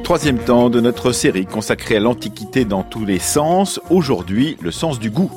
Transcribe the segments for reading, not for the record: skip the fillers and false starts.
troisième temps de notre série consacrée à l'Antiquité dans tous les sens. Aujourd'hui, le sens du goût.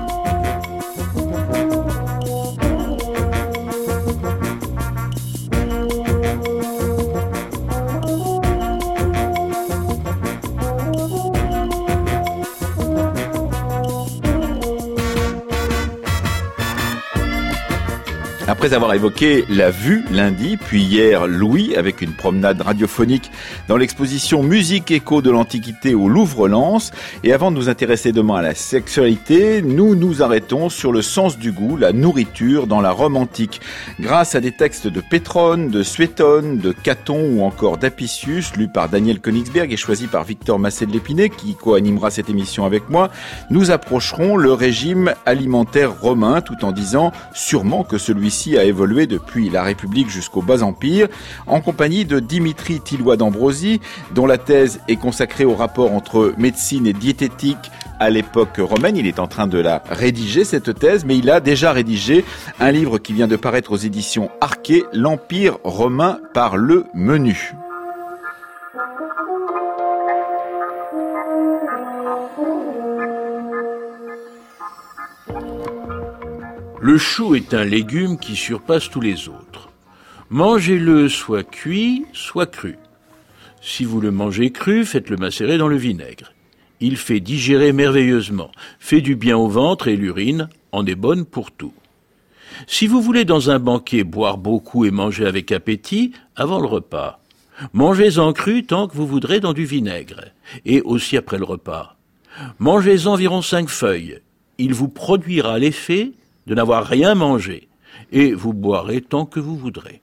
Après avoir évoqué la vue lundi, puis hier l'ouïe, avec une promenade radiophonique dans l'exposition Musique Écho de l'Antiquité au Louvre-Lens, et avant de nous intéresser demain à la sexualité, nous nous arrêtons sur le sens du goût, la nourriture dans la Rome antique. Grâce à des textes de Pétrone, de Suétone, de Caton ou encore d'Apicius, lus par Daniel Königsberg et choisis par Victor Massé de l'Épinay, qui co-animera cette émission avec moi, nous approcherons le régime alimentaire romain, tout en disant sûrement que celui-ci a évolué depuis la République jusqu'au Bas-Empire, en compagnie de Dimitri Tilloy d'Ambrosie, dont la thèse est consacrée au rapport entre médecine et diététique à l'époque romaine. Il est en train de la rédiger, cette thèse, mais il a déjà rédigé un livre qui vient de paraître aux éditions Arché, l'Empire romain par le menu. Le chou est un légume qui surpasse tous les autres. Mangez-le soit cuit, soit cru. Si vous le mangez cru, faites-le macérer dans le vinaigre. Il fait digérer merveilleusement, fait du bien au ventre et l'urine en est bonne pour tout. Si vous voulez dans un banquet boire beaucoup et manger avec appétit, avant le repas, mangez-en cru tant que vous voudrez dans du vinaigre, et aussi après le repas. Mangez-en environ 5 feuilles. Il vous produira l'effet de n'avoir rien mangé, et vous boirez tant que vous voudrez.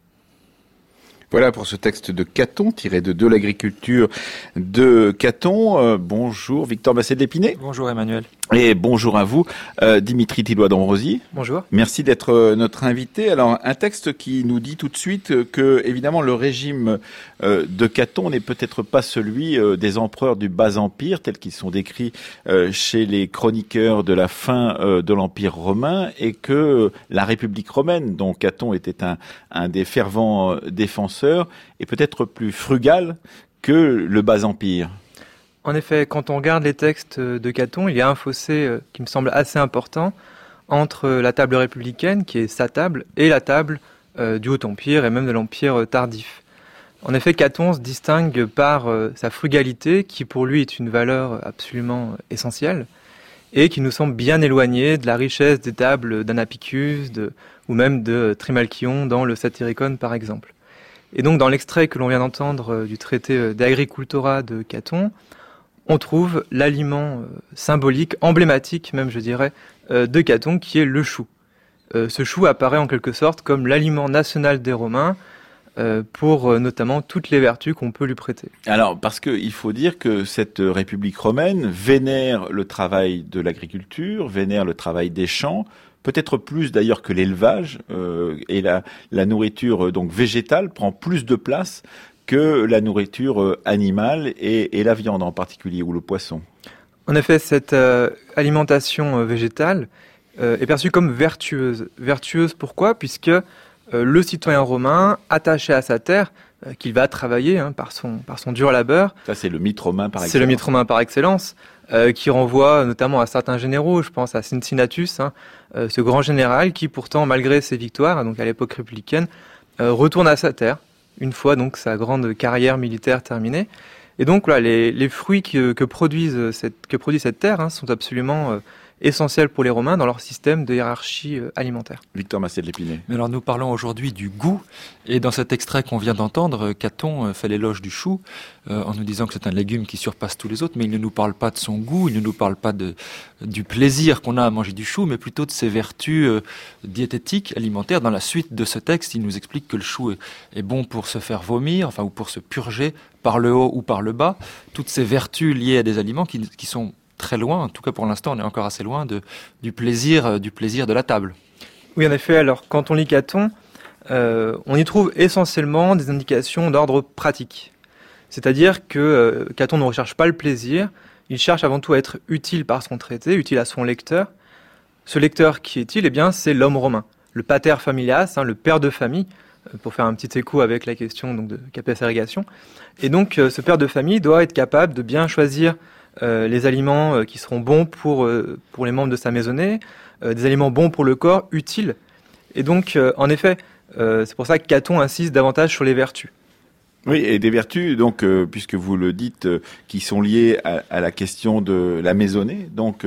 Voilà pour ce texte de Caton, tiré de l'agriculture de Caton. Bonjour Victor Massé de l'Épinay. Bonjour Emmanuel. Et bonjour à vous, Dimitri Tilloy d'Ambrosie. Bonjour. Merci d'être notre invité. Alors, un texte qui nous dit tout de suite que, évidemment, le régime de Caton n'est peut-être pas celui des empereurs du Bas-Empire, tels qu'ils sont décrits chez les chroniqueurs de la fin de l'Empire romain, et que la République romaine, dont Caton était un des fervents défenseurs, est peut-être plus frugale que le Bas-Empire. En effet, quand on regarde les textes de Caton, il y a un fossé qui me semble assez important entre la table républicaine, qui est sa table, et la table du Haut-Empire et même de l'Empire tardif. En effet, Caton se distingue par sa frugalité, qui pour lui est une valeur absolument essentielle, et qui nous semble bien éloignée de la richesse des tables d'Anapicus ou même de Trimalchion dans le Satyricon par exemple. Et donc dans l'extrait que l'on vient d'entendre du traité De Agricultura de Caton, on trouve l'aliment symbolique, emblématique même je dirais, de Caton, qui est le chou. Ce chou apparaît en quelque sorte comme l'aliment national des Romains, pour notamment toutes les vertus qu'on peut lui prêter. Alors, parce qu'il faut dire que cette République romaine vénère le travail de l'agriculture, vénère le travail des champs, peut-être plus d'ailleurs que l'élevage, et la nourriture donc végétale prend plus de place que la nourriture animale et la viande en particulier, ou le poisson. En effet, cette alimentation végétale est perçue comme vertueuse. Vertueuse pourquoi ? Puisque le citoyen romain, attaché à sa terre, qu'il va travailler par son dur labeur. Ça, c'est le mythe romain par excellence. C'est le mythe romain par excellence, qui renvoie notamment à certains généraux. Je pense à Cincinnatus, ce grand général qui, pourtant, malgré ses victoires, donc à l'époque républicaine, retourne à sa terre, une fois donc sa grande carrière militaire terminée. Et donc voilà, les fruits que produit cette terre sont absolument essentiels pour les Romains dans leur système de hiérarchie alimentaire. Victor Massé de l'Épinay. Mais alors nous parlons aujourd'hui du goût, et dans cet extrait qu'on vient d'entendre, Caton fait l'éloge du chou en nous disant que c'est un légume qui surpasse tous les autres, mais il ne nous parle pas de son goût, il ne nous parle pas du plaisir qu'on a à manger du chou, mais plutôt de ses vertus diététiques, alimentaires. Dans la suite de ce texte, il nous explique que le chou est bon pour se faire vomir, ou pour se purger par le haut ou par le bas. Toutes ces vertus liées à des aliments qui sont très loin, en tout cas pour l'instant on est encore assez loin du plaisir de la table. Oui, en effet, alors quand on lit Caton, on y trouve essentiellement des indications d'ordre pratique. C'est-à-dire que Caton ne recherche pas le plaisir, il cherche avant tout à être utile par son traité, utile à son lecteur. Ce lecteur qui est-il ? Eh bien, c'est l'homme romain, le pater familias, le père de famille, pour faire un petit écho avec la question donc, de capacité irrigation. Et donc, ce père de famille doit être capable de bien choisir les aliments qui seront bons pour les membres de sa maisonnée, des aliments bons pour le corps, utiles. Et donc, en effet, c'est pour ça que Caton insiste davantage sur les vertus. Oui, et des vertus, donc, puisque vous le dites, qui sont liées à la question de la maisonnée. Donc,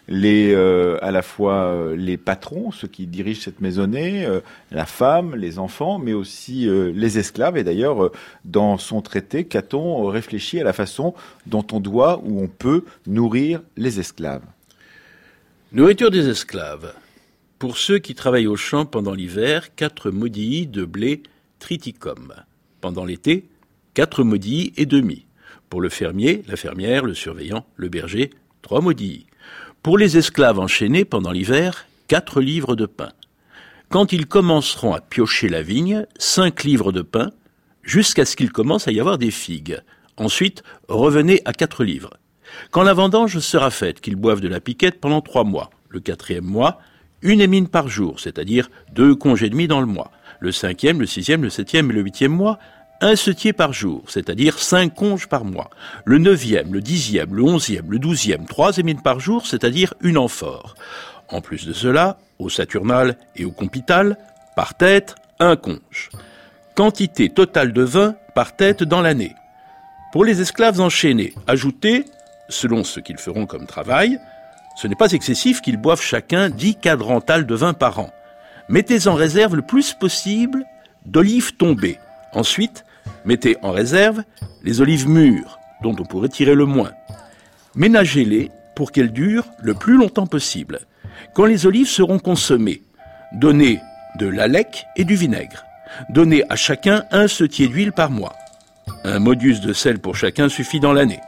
à la fois les patrons, ceux qui dirigent cette maisonnée, la femme, les enfants, mais aussi les esclaves. Et d'ailleurs, dans son traité, Caton réfléchit à la façon dont on doit ou on peut nourrir les esclaves. Nourriture des esclaves. Pour ceux qui travaillent au champ pendant l'hiver, 4 modillis de blé triticum. Pendant l'été, 4 modillis et demi. Pour le fermier, la fermière, le surveillant, le berger, 3 modillis. Pour les esclaves enchaînés pendant l'hiver, 4 livres de pain. Quand ils commenceront à piocher la vigne, 5 livres de pain, jusqu'à ce qu'il commence à y avoir des figues. Ensuite, revenez à 4 livres. Quand la vendange sera faite, qu'ils boivent de la piquette pendant 3 mois. Le 4e mois, 1 émine par jour, c'est-à-dire 2 congés et demi dans le mois. Le 5e, le 6e, le 7e et le 8e mois, 1 setier par jour, c'est-à-dire 5 conges par mois. Le 9e, le 10e, le 11e, le 12e, 3 émines par jour, c'est-à-dire 1 amphore. En plus de cela, au saturnal et au compital, par tête, 1 conge. Quantité totale de vin par tête dans l'année. Pour les esclaves enchaînés, ajoutez, selon ce qu'ils feront comme travail, ce n'est pas excessif qu'ils boivent chacun 10 quadrantales de vin par an. Mettez en réserve le plus possible d'olives tombées. Ensuite, mettez en réserve les olives mûres, dont on pourrait tirer le moins. Ménagez-les pour qu'elles durent le plus longtemps possible. Quand les olives seront consommées, donnez de l'alec et du vinaigre. Donnez à chacun 1 setier d'huile par mois. 1 modus de sel pour chacun suffit dans l'année.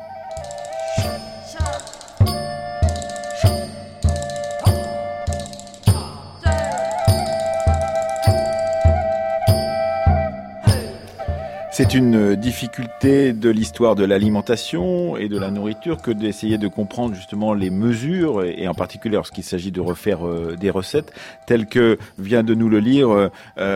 C'est une difficulté de l'histoire de l'alimentation et de la nourriture que d'essayer de comprendre justement les mesures et en particulier lorsqu'il s'agit de refaire des recettes telles que vient de nous le lire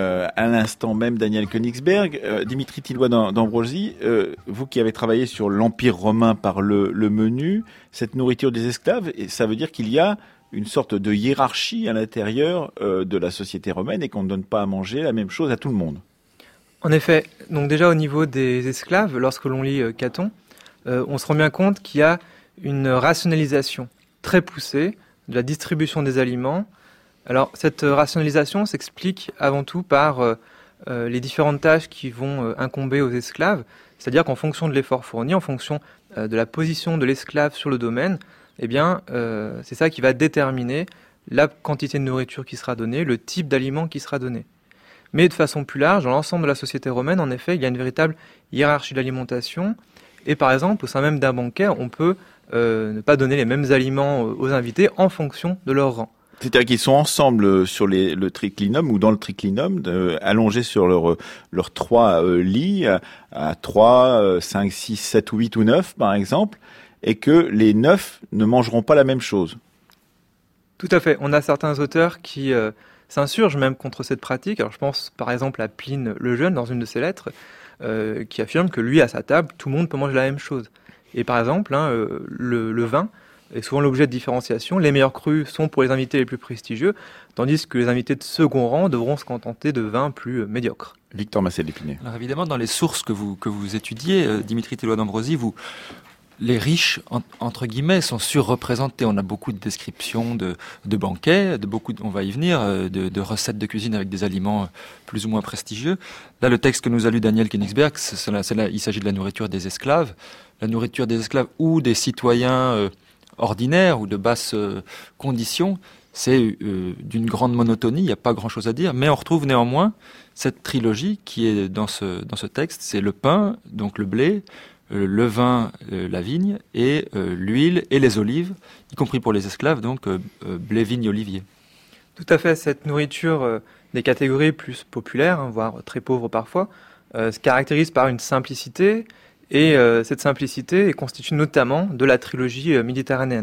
à l'instant même Daniel Königsberg. Dimitri Tilloy d'Ambrosi, vous qui avez travaillé sur l'Empire romain par le menu, cette nourriture des esclaves, ça veut dire qu'il y a une sorte de hiérarchie à l'intérieur de la société romaine et qu'on ne donne pas à manger la même chose à tout le monde. En effet, donc déjà au niveau des esclaves, lorsque l'on lit Caton, on se rend bien compte qu'il y a une rationalisation très poussée de la distribution des aliments. Alors cette rationalisation s'explique avant tout par les différentes tâches qui vont incomber aux esclaves, c'est-à-dire qu'en fonction de l'effort fourni, en fonction de la position de l'esclave sur le domaine, eh bien, c'est ça qui va déterminer la quantité de nourriture qui sera donnée, le type d'aliment qui sera donné. Mais de façon plus large, dans l'ensemble de la société romaine, en effet, il y a une véritable hiérarchie de l'alimentation. Et par exemple, au sein même d'un banquet, on peut ne pas donner les mêmes aliments aux invités en fonction de leur rang. C'est-à-dire qu'ils sont ensemble sur le triclinum ou dans le triclinum, allongés sur leurs 3 lits, à 3, 5, 6, 7 ou 8 ou 9 par exemple, et que les 9 ne mangeront pas la même chose. Tout à fait. On a certains auteurs qui s'insurgent même contre cette pratique. Alors je pense par exemple à Pline le Jeune dans une de ses lettres, qui affirme que lui à sa table, tout le monde peut manger la même chose. Et par exemple, le vin est souvent l'objet de différenciation. Les meilleurs crus sont pour les invités les plus prestigieux, tandis que les invités de second rang devront se contenter de vins plus médiocres. Victor Massé-Lépinay. Alors évidemment, dans les sources que vous étudiez, Dimitri Tilloy d'Ambrosi, les riches, entre guillemets, sont surreprésentés. On a beaucoup de descriptions de banquets, on va y venir, de recettes de cuisine avec des aliments plus ou moins prestigieux. Là, le texte que nous a lu Daniel Königsberg, il s'agit de la nourriture des esclaves. La nourriture des esclaves ou des citoyens ordinaires ou de basse conditions, c'est d'une grande monotonie, il n'y a pas grand-chose à dire, mais on retrouve néanmoins cette trilogie qui est dans ce texte, c'est le pain, donc le blé, le vin, la vigne, et l'huile et les olives, y compris pour les esclaves, donc blé, vigne, olivier. Tout à fait, cette nourriture des catégories plus populaires, voire très pauvres parfois, se caractérise par une simplicité, et cette simplicité est constituée notamment de la trilogie méditerranéenne.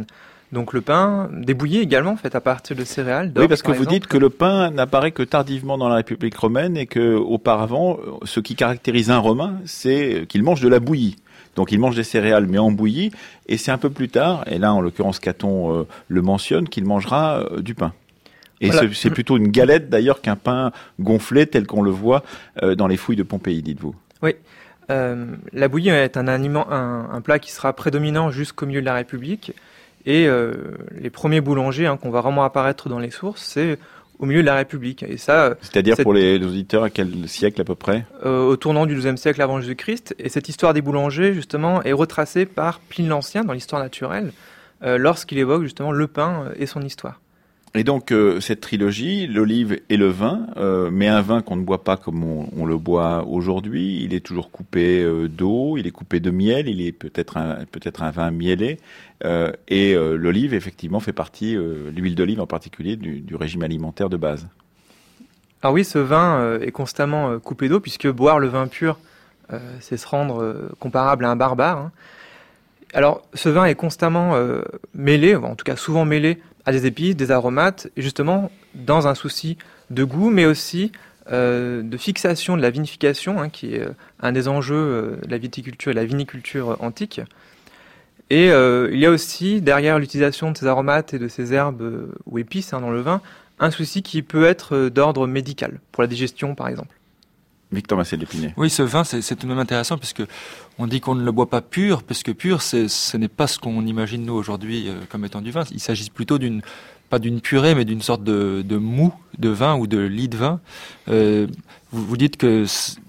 Donc le pain, des bouillies également faites à partir de céréales. Oui, parce que vous exemple. dites que le pain n'apparaît que tardivement dans la République romaine et que auparavant, ce qui caractérise un Romain, c'est qu'il mange de la bouillie. Donc il mange des céréales mais en bouillie, et c'est un peu plus tard, et là en l'occurrence Caton le mentionne, qu'il mangera du pain. Et Voilà. c'est plutôt une galette d'ailleurs qu'un pain gonflé tel qu'on le voit dans les fouilles de Pompéi, dites-vous. Oui. La bouillie est un plat qui sera prédominant jusqu'au milieu de la République. Et les premiers boulangers qu'on va vraiment apparaître dans les sources, c'est au milieu de la République. Et ça, c'est-à-dire pour les auditeurs, à quel siècle à peu près? Au tournant du XIIe siècle avant Jésus-Christ. Et cette histoire des boulangers, justement, est retracée par Pline l'Ancien dans l'histoire naturelle, lorsqu'il évoque justement le pain et son histoire. Et donc cette trilogie, l'olive et le vin, mais un vin qu'on ne boit pas comme on le boit aujourd'hui, il est toujours coupé d'eau, il est coupé de miel, il est peut-être un vin mielé, et l'olive effectivement fait partie, l'huile d'olive en particulier, du régime alimentaire de base. Alors oui, ce vin est constamment coupé d'eau, puisque boire le vin pur, c'est se rendre comparable à un barbare. Hein. Alors ce vin est constamment mêlé, en tout cas souvent mêlé, à des épices, des aromates, et justement dans un souci de goût, mais aussi de fixation de la vinification, qui est un des enjeux de la viticulture et de la viniculture antique. Et il y a aussi, derrière l'utilisation de ces aromates et de ces herbes ou épices dans le vin, un souci qui peut être d'ordre médical, pour la digestion par exemple. Victor Massé-Lépinay. Oui, ce vin, c'est tout de même intéressant puisque on dit qu'on ne le boit pas pur, parce que pur, ce n'est pas ce qu'on imagine nous aujourd'hui comme étant du vin. Il s'agit plutôt pas d'une purée, mais d'une sorte de mou de vin ou de lit de vin. Vous dites que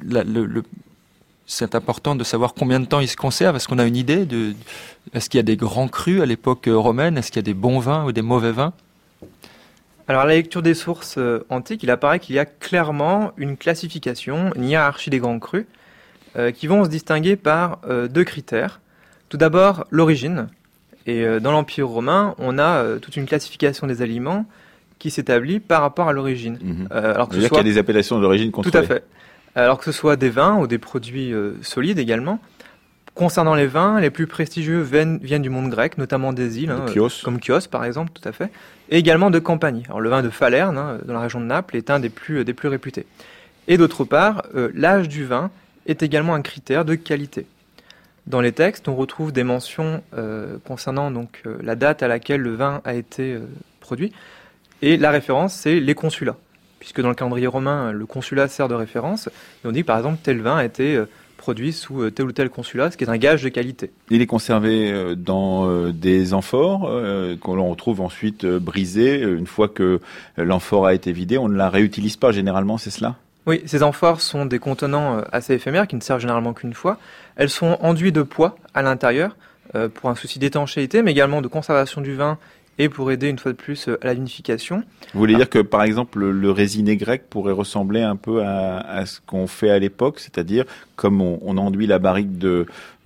c'est important de savoir combien de temps il se conserve. Est-ce qu'on a une idée est-ce qu'il y a des grands crus à l'époque romaine? Est-ce qu'il y a des bons vins ou des mauvais vins? Alors, à la lecture des sources antiques, il apparaît qu'il y a clairement une classification, une hiérarchie des grands crus, qui vont se distinguer par deux critères. Tout d'abord, l'origine. Et dans l'Empire romain, on a toute une classification des aliments qui s'établit par rapport à l'origine. Alors que qu'il y a des appellations d'origine contrôlées. Tout à fait. Alors que ce soit des vins ou des produits solides également. Concernant les vins, les plus prestigieux viennent du monde grec, notamment des îles, comme Chios par exemple, tout à fait, et également de Campanie. Alors le vin de Falerne, dans la région de Naples, est un des plus réputés. Et d'autre part, l'âge du vin est également un critère de qualité. Dans les textes, on retrouve des mentions concernant donc la date à laquelle le vin a été produit, et la référence, c'est les consulats, puisque dans le calendrier romain, le consulat sert de référence, et on dit par exemple tel vin a été produit sous tel ou tel consulat, ce qui est un gage de qualité. Il est conservé dans des amphores qu'on retrouve ensuite brisés. Une fois que l'amphore a été vidée, on ne la réutilise pas généralement, c'est cela ? Oui, ces amphores sont des contenants assez éphémères qui ne servent généralement qu'une fois. Elles sont enduites de pois à l'intérieur pour un souci d'étanchéité, mais également de conservation du vin et pour aider une fois de plus à la vinification. Vous voulez dire que par exemple le résiné grec pourrait ressembler un peu à ce qu'on fait à l'époque, c'est-à-dire comme on enduit la barrique de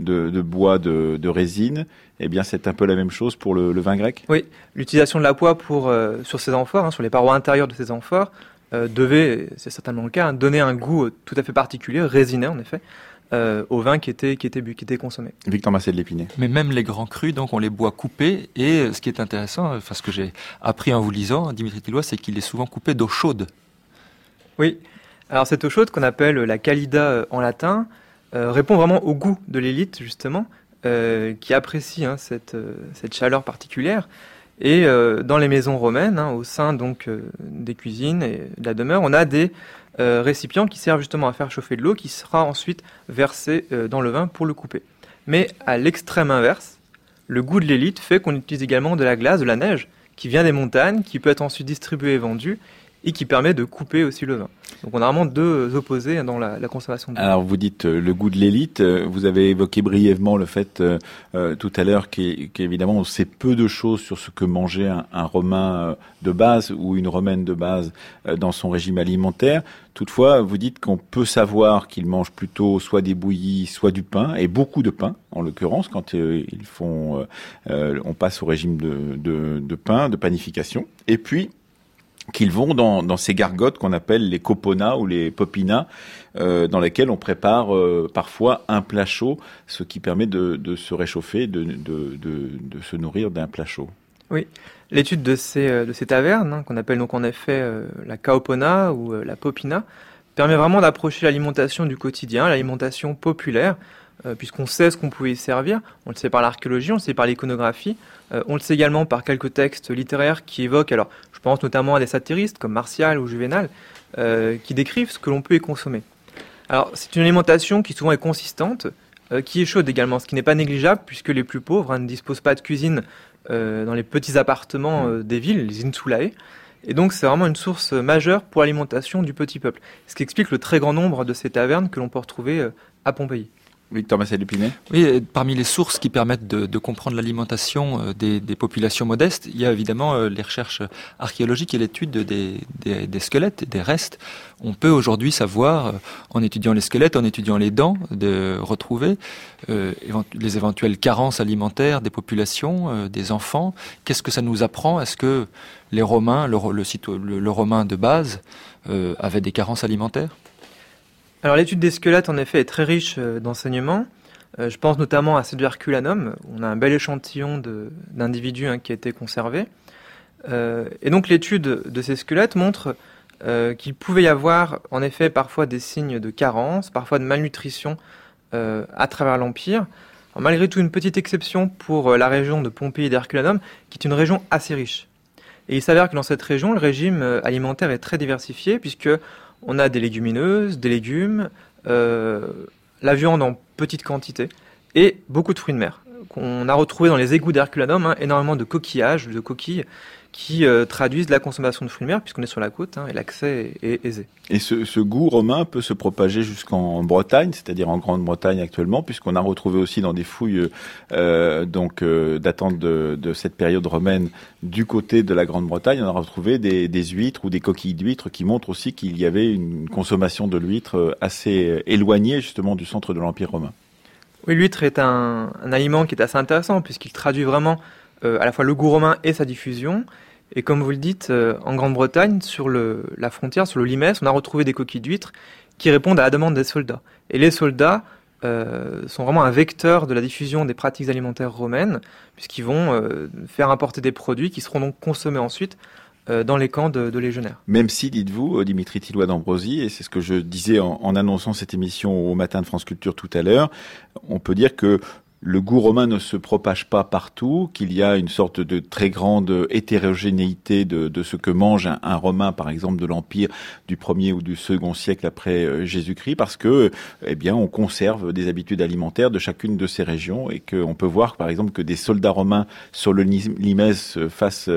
bois de résine, eh bien c'est un peu la même chose pour le vin grec ? Oui, l'utilisation de la poix sur ces amphores, sur les parois intérieures de ces amphores, devait, c'est certainement le cas, donner un goût tout à fait particulier, résiné en effet, au vin qui était consommé. Victor Massé-Lépinay. Mais même les grands crus, donc on les boit coupés, et ce qui est intéressant, ce que j'ai appris en vous lisant, Dimitri Tilloy, c'est qu'il est souvent coupé d'eau chaude. Oui, alors cette eau chaude qu'on appelle la calida en latin répond vraiment au goût de l'élite justement, qui apprécie cette chaleur particulière. Et dans les maisons romaines, au sein donc des cuisines et de la demeure, on a des récipients qui servent justement à faire chauffer de l'eau, qui sera ensuite versée dans le vin pour le couper. Mais à l'extrême inverse, le goût de l'élite fait qu'on utilise également de la glace, de la neige, qui vient des montagnes, qui peut être ensuite distribuée et vendue, et qui permet de couper aussi le vin. Donc on a vraiment deux opposés dans la consommation de vin. Alors vous dites le goût de l'élite, vous avez évoqué brièvement le fait tout à l'heure qu'évidemment on sait peu de choses sur ce que mangeait un Romain de base ou une Romaine de base dans son régime alimentaire. Toutefois, vous dites qu'on peut savoir qu'ils mangent plutôt soit des bouillies, soit du pain, et beaucoup de pain, en l'occurrence, quand on passe au régime de pain, de panification. Et puis, qu'ils vont dans ces gargotes qu'on appelle les coponas ou les popinas, dans lesquelles on prépare parfois un plat chaud, ce qui permet de se réchauffer, de se nourrir d'un plat chaud. Oui, l'étude de ces tavernes, qu'on appelle donc en effet la kaopona ou la popina, permet vraiment d'approcher l'alimentation du quotidien, l'alimentation populaire, puisqu'on sait ce qu'on pouvait y servir. On le sait par l'archéologie, on le sait par l'iconographie, on le sait également par quelques textes littéraires qui évoquent, alors je pense notamment à des satiristes comme Martial ou Juvénal, qui décrivent ce que l'on peut y consommer. Alors c'est une alimentation qui souvent est consistante, qui est chaude également, ce qui n'est pas négligeable puisque les plus pauvres ne disposent pas de cuisine dans les petits appartements des villes, les insulae. Et donc c'est vraiment une source majeure pour l'alimentation du petit peuple. Ce qui explique le très grand nombre de ces tavernes que l'on peut retrouver à Pompéi. Victor Massé-Lupinet. Oui, parmi les sources qui permettent de comprendre l'alimentation des populations modestes, il y a évidemment les recherches archéologiques et l'étude des squelettes, des restes. On peut aujourd'hui savoir, en étudiant les squelettes, en étudiant les dents, de retrouver les éventuelles carences alimentaires des populations, des enfants. Qu'est-ce que ça nous apprend ? Est-ce que les Romains, le Romain de base, avaient des carences alimentaires ? Alors l'étude des squelettes en effet est très riche d'enseignements. Je pense notamment à celle du Herculanum. On a un bel échantillon d'individus qui a été conservé. Et donc l'étude de ces squelettes montre qu'il pouvait y avoir en effet parfois des signes de carence, parfois de malnutrition à travers l'Empire. Alors, malgré tout, une petite exception pour la région de Pompéi et d'Herculanum, qui est une région assez riche. Et il s'avère que dans cette région, le régime alimentaire est très diversifié, puisque on a des légumineuses, des légumes, la viande en petite quantité et beaucoup de fruits de mer. On a retrouvé dans les égouts d'Herculanum énormément de coquillages, de coquilles qui traduisent la consommation de fruits de mer puisqu'on est sur la côte et l'accès est aisé. Et ce goût romain peut se propager jusqu'en Bretagne, c'est-à-dire en Grande-Bretagne actuellement, puisqu'on a retrouvé aussi dans des fouilles datant de cette période romaine du côté de la Grande-Bretagne, on a retrouvé des huîtres ou des coquilles d'huîtres qui montrent aussi qu'il y avait une consommation de l'huître assez éloignée justement du centre de l'Empire romain. Oui, l'huître est un aliment qui est assez intéressant puisqu'il traduit vraiment à la fois le goût romain et sa diffusion. Et comme vous le dites, en Grande-Bretagne, sur la frontière, sur le Limès, on a retrouvé des coquilles d'huîtres qui répondent à la demande des soldats. Et les soldats sont vraiment un vecteur de la diffusion des pratiques alimentaires romaines, puisqu'ils vont faire importer des produits qui seront donc consommés ensuite dans les camps de légionnaires. Même si, dites-vous, Dimitri Tilloy d'Ambrosie, et c'est ce que je disais en annonçant cette émission au matin de France Culture tout à l'heure, on peut dire que le goût romain ne se propage pas partout, qu'il y a une sorte de très grande hétérogénéité de ce que mange un Romain, par exemple, de l'Empire du 1er ou du 2e siècle après Jésus-Christ, parce que, on conserve des habitudes alimentaires de chacune de ces régions et qu'on peut voir, par exemple, que des soldats romains sur le Limès face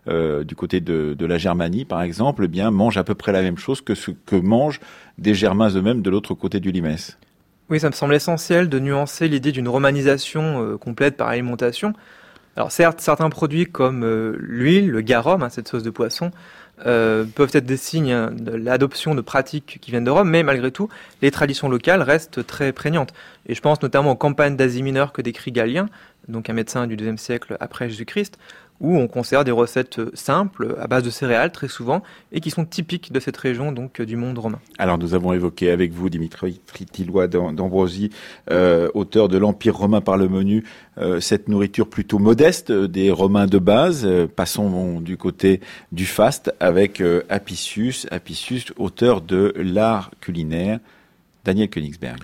du côté de la Germanie, par exemple, mangent à peu près la même chose que ce que mangent des Germains eux-mêmes de l'autre côté du Limès. Oui, ça me semble essentiel de nuancer l'idée d'une romanisation complète par alimentation. Alors certes, certains produits comme l'huile, le garum, cette sauce de poisson, peuvent être des signes de l'adoption de pratiques qui viennent de Rome, mais malgré tout, les traditions locales restent très prégnantes. Et je pense notamment aux campagnes d'Asie mineure que décrit Galien, donc un médecin du IIe siècle après Jésus-Christ, où on conserve des recettes simples, à base de céréales très souvent, et qui sont typiques de cette région, donc du monde romain. Alors nous avons évoqué avec vous, Dimitri Tilloy d'Ambrosie, auteur de l'Empire romain par le menu, cette nourriture plutôt modeste des Romains de base. Passons du côté du faste avec Apicius, auteur de l'art culinaire. Daniel Königsberg.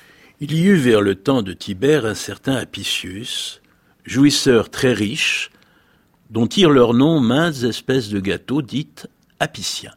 Il y eut vers le temps de Tibère un certain Apicius, jouisseur très riche, dont tirent leur nom maintes espèces de gâteaux dites apiciens.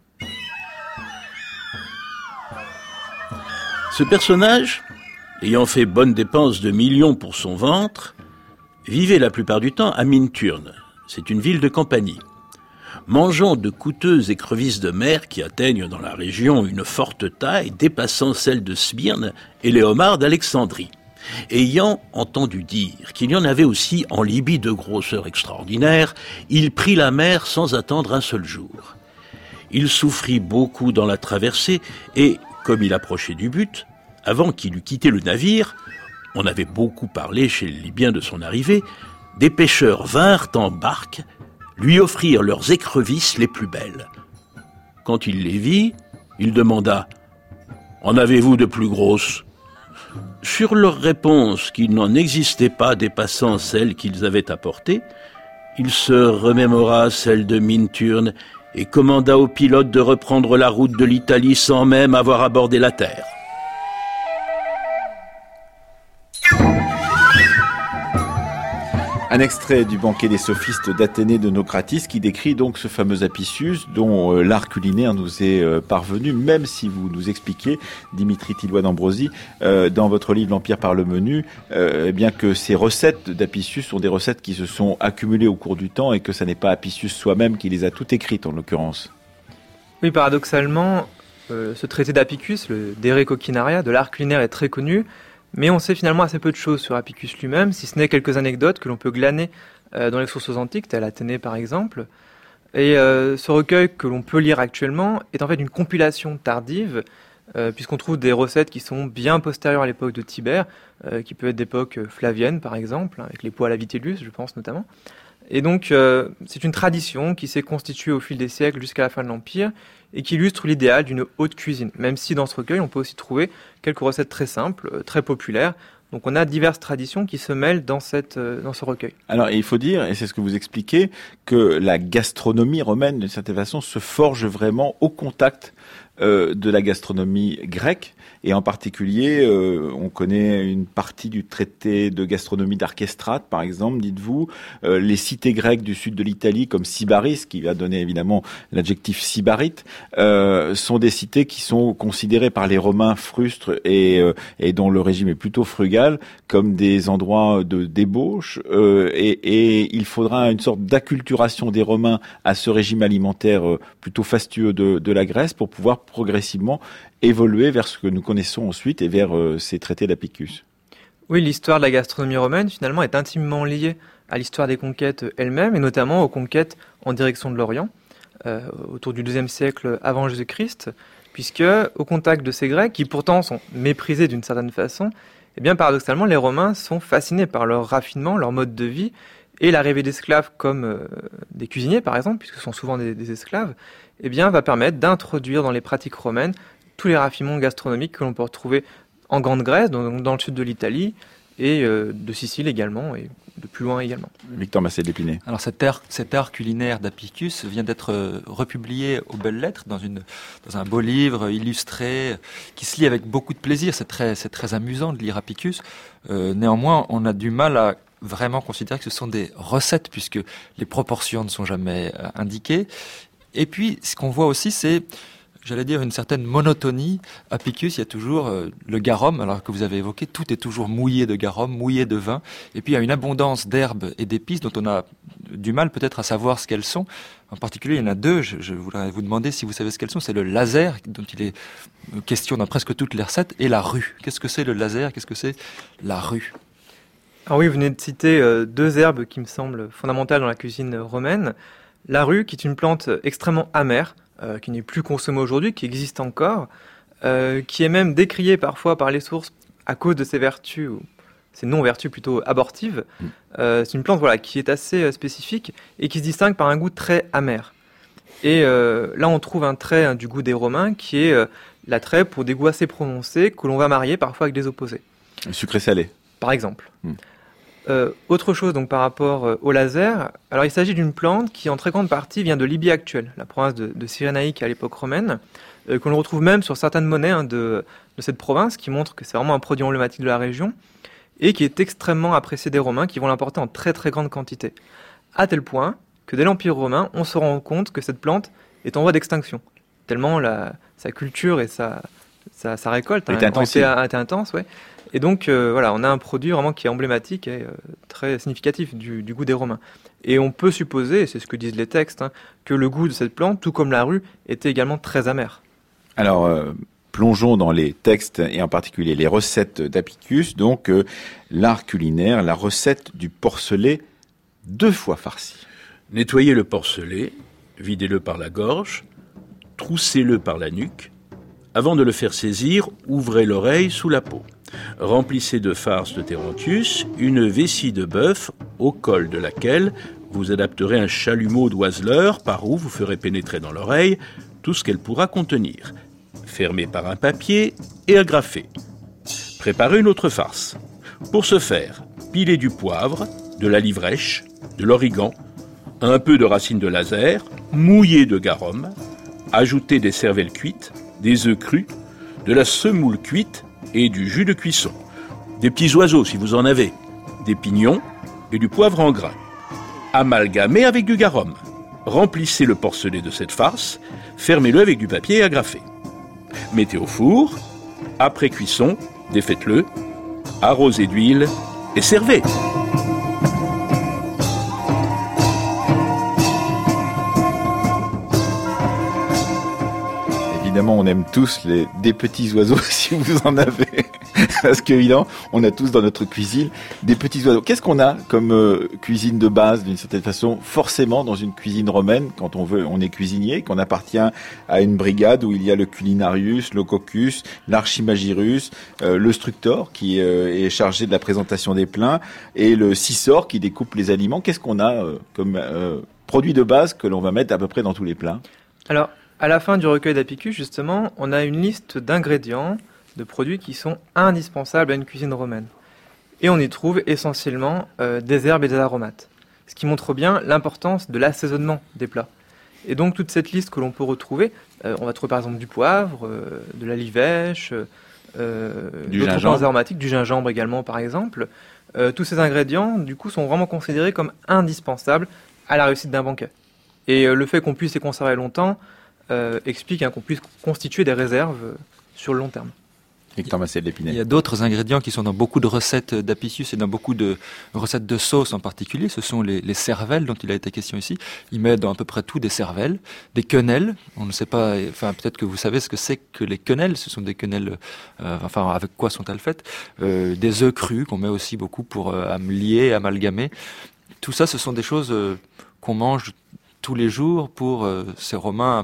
Ce personnage, ayant fait bonne dépense de millions pour son ventre, vivait la plupart du temps à Minturne, c'est une ville de Campanie, mangeant de coûteuses écrevisses de mer qui atteignent dans la région une forte taille dépassant celle de Smyrne et les homards d'Alexandrie. Ayant entendu dire qu'il y en avait aussi en Libye de grosseur extraordinaire, il prit la mer sans attendre un seul jour. Il souffrit beaucoup dans la traversée et, comme il approchait du but, avant qu'il eût quitté le navire, on avait beaucoup parlé chez les Libyens de son arrivée, des pêcheurs vinrent en barque lui offrir leurs écrevisses les plus belles. Quand il les vit, il demanda « En avez-vous de plus grosses ?» Sur leur réponse qu'il n'en existait pas dépassant celles qu'ils avaient apportées, Il se remémora celle de Minturne et commanda au pilote de reprendre la route de l'Italie sans même avoir abordé la terre. Un extrait du banquet des sophistes d'Athénée de Naucratis qui décrit donc ce fameux Apicius dont l'art culinaire nous est parvenu, même si vous nous expliquez, Dimitri Tilloy d'Ambrosi, dans votre livre L'Empire par le menu, bien que ces recettes d'Apicius sont des recettes qui se sont accumulées au cours du temps et que ça n'est pas Apicius soi-même qui les a toutes écrites en l'occurrence. Oui, paradoxalement, ce traité d'Apicius, le De Re Coquinaria, de l'art culinaire, est très connu. Mais on sait finalement assez peu de choses sur Apicius lui-même, si ce n'est quelques anecdotes que l'on peut glaner dans les sources antiques, telles Athénée par exemple. Et ce recueil que l'on peut lire actuellement est en fait une compilation tardive, puisqu'on trouve des recettes qui sont bien postérieures à l'époque de Tibère, qui peut être d'époque flavienne par exemple, avec les pois à la Vitellius, je pense notamment. Et donc c'est une tradition qui s'est constituée au fil des siècles jusqu'à la fin de l'Empire, et qui illustre l'idéal d'une haute cuisine, même si dans ce recueil on peut aussi trouver quelques recettes très simples, très populaires. Donc on a diverses traditions qui se mêlent dans ce recueil. Alors il faut dire, et c'est ce que vous expliquez, que la gastronomie romaine d'une certaine façon se forge vraiment au contact de la gastronomie grecque, et en particulier on connaît une partie du traité de gastronomie d'Archestrate par exemple, dites-vous, les cités grecques du sud de l'Italie comme Sybaris, qui va donner évidemment l'adjectif sybarite, sont des cités qui sont considérées par les Romains frustres et dont le régime est plutôt frugal comme des endroits de débauche, et il faudra une sorte d'acculturation des Romains à ce régime alimentaire plutôt fastueux de la Grèce pour pouvoir progressivement évoluer vers ce que nous connaissons ensuite et vers ces traités d'Apicius. Oui, l'histoire de la gastronomie romaine finalement est intimement liée à l'histoire des conquêtes elles-mêmes, et notamment aux conquêtes en direction de l'Orient, autour du IIe siècle avant Jésus-Christ, puisque au contact de ces Grecs, qui pourtant sont méprisés d'une certaine façon, eh bien paradoxalement les Romains sont fascinés par leur raffinement, leur mode de vie, et l'arrivée d'esclaves comme des cuisiniers par exemple, puisque ce sont souvent des esclaves, eh bien va permettre d'introduire dans les pratiques romaines tous les raffinements gastronomiques que l'on peut retrouver en Grande Grèce, donc dans le sud de l'Italie, et de Sicile également, et de plus loin également. Victor Massé-Lépinay. Alors cet art culinaire d'Apicius vient d'être republié aux Belles Lettres dans un beau livre illustré qui se lit avec beaucoup de plaisir. C'est très amusant de lire Apicius. Néanmoins, on a du mal à vraiment considérer que ce sont des recettes puisque les proportions ne sont jamais indiquées. Et puis, ce qu'on voit aussi, c'est, j'allais dire, une certaine monotonie. Apicius, il y a toujours le garum, alors que vous avez évoqué, tout est toujours mouillé de garum, mouillé de vin. Et puis, il y a une abondance d'herbes et d'épices dont on a du mal peut-être à savoir ce qu'elles sont. En particulier, il y en a deux, je voudrais vous demander si vous savez ce qu'elles sont. C'est le laser, dont il est question dans presque toutes les recettes, et la rue. Qu'est-ce que c'est le laser? Qu'est-ce que c'est la rue? Alors oui, vous venez de citer deux herbes qui me semblent fondamentales dans la cuisine romaine. La rue, qui est une plante extrêmement amère, qui n'est plus consommée aujourd'hui, qui existe encore, qui est même décriée parfois par les sources à cause de ses vertus, ou ses non-vertus plutôt abortives. C'est une plante qui est assez spécifique et qui se distingue par un goût très amer. Et là, on trouve un trait du goût des Romains qui est l'attrait pour des goûts assez prononcés que l'on va marier parfois avec des opposés. Sucré-salé. Par exemple. Autre chose donc par rapport au laser, alors il s'agit d'une plante qui en très grande partie vient de Libye actuelle, la province de Cyrénaïque à l'époque romaine, que l'on retrouve même sur certaines monnaies de cette province, qui montre que c'est vraiment un produit emblématique de la région, et qui est extrêmement apprécié des Romains qui vont l'importer en très très grande quantité. À tel point que dès l'Empire romain, on se rend compte que cette plante est en voie d'extinction, tellement sa culture et sa récolte été intense, ouais. Et donc, on a un produit vraiment qui est emblématique et très significatif du goût des Romains. Et on peut supposer, et c'est ce que disent les textes, que le goût de cette plante, tout comme la rue, était également très amer. Alors, plongeons dans les textes, et en particulier les recettes d'Apicius. Donc, l'art culinaire, la recette du porcelet 2 fois farci. Nettoyez le porcelet, videz-le par la gorge, troussez-le par la nuque. Avant de le faire saisir, ouvrez l'oreille sous la peau. Remplissez de farce de Térontius une vessie de bœuf au col de laquelle vous adapterez un chalumeau d'oiseleur par où vous ferez pénétrer dans l'oreille tout ce qu'elle pourra contenir. Fermez par un papier et agrafez. Préparez une autre farce. Pour ce faire, pilez du poivre, de la livrèche, de l'origan, un peu de racines de laser, mouillées de garum, ajoutez des cervelles cuites, des œufs crus, de la semoule cuite et du jus de cuisson. Des petits oiseaux si vous en avez, des pignons et du poivre en grains. Amalgamez avec du garum. Remplissez le porcelet de cette farce, fermez-le avec du papier agrafé. Mettez au four, après cuisson, défaites-le, arrosez d'huile et servez. Évidemment, on aime tous des petits oiseaux, si vous en avez. Parce qu'évidemment, on a tous dans notre cuisine des petits oiseaux. Qu'est-ce qu'on a comme cuisine de base, d'une certaine façon, forcément dans une cuisine romaine, quand on est cuisinier, qu'on appartient à une brigade où il y a le culinarius, le coccus, l'archimagirus, le structor qui est chargé de la présentation des plats et le scissor qui découpe les aliments. Qu'est-ce qu'on a comme produit de base que l'on va mettre à peu près dans tous les plats? Alors, à la fin du recueil d'Apicus, justement, on a une liste d'ingrédients, de produits qui sont indispensables à une cuisine romaine. Et on y trouve essentiellement des herbes et des aromates, ce qui montre bien l'importance de l'assaisonnement des plats. Et donc toute cette liste que l'on peut retrouver, on va trouver par exemple du poivre, de la livèche, d'autres plantes aromatiques, du gingembre également par exemple. Tous ces ingrédients, du coup, sont vraiment considérés comme indispensables à la réussite d'un banquet. Et le fait qu'on puisse les conserver longtemps explique qu'on puisse constituer des réserves sur le long terme. Victor Massel d'Épinay. Il y a d'autres ingrédients qui sont dans beaucoup de recettes d'Apicius et dans beaucoup de recettes de sauces en particulier. Ce sont les cervelles dont il a été question ici. Il met dans à peu près tout des cervelles, des quenelles. On ne sait pas, enfin peut-être que vous savez ce que c'est que les quenelles. Ce sont des quenelles, enfin avec quoi sont-elles faites? Des œufs crus qu'on met aussi beaucoup pour lier, amalgamer. Tout ça, ce sont des choses qu'on mange tous les jours pour ces Romains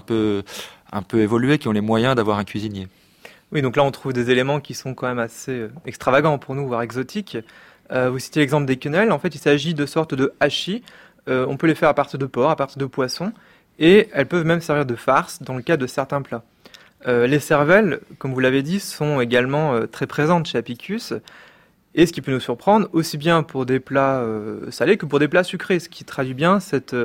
un peu évolués qui ont les moyens d'avoir un cuisinier. Oui, donc là on trouve des éléments qui sont quand même assez extravagants pour nous, voire exotiques. Vous citez l'exemple des quenelles. En fait, il s'agit de sortes de hachis. On peut les faire à partir de porc, à partir de poisson, et elles peuvent même servir de farce dans le cas de certains plats. Les cervelles, comme vous l'avez dit, sont également très présentes chez Apicius, et ce qui peut nous surprendre aussi bien pour des plats salés que pour des plats sucrés, ce qui traduit bien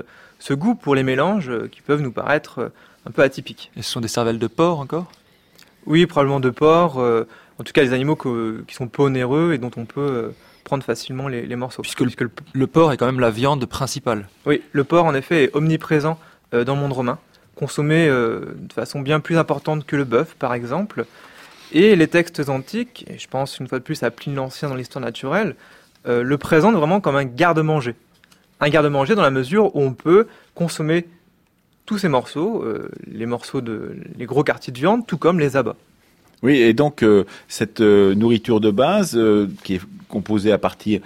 ce goût pour les mélanges qui peuvent nous paraître un peu atypiques. Et ce sont des cervelles de porc encore ? Oui, probablement de porc, en tout cas les animaux qui sont peu onéreux et dont on peut prendre facilement les morceaux. Puisque le porc est quand même la viande principale. Oui, le porc en effet est omniprésent dans le monde romain, consommé de façon bien plus importante que le bœuf par exemple. Et les textes antiques, et je pense une fois de plus à Pline l'Ancien dans l'Histoire naturelle, le présentent vraiment comme un garde-manger. Un garde-manger dans la mesure où on peut consommer tous ces morceaux, les gros quartiers de viande, tout comme les abats. Oui, et donc cette nourriture de base qui est composée à partir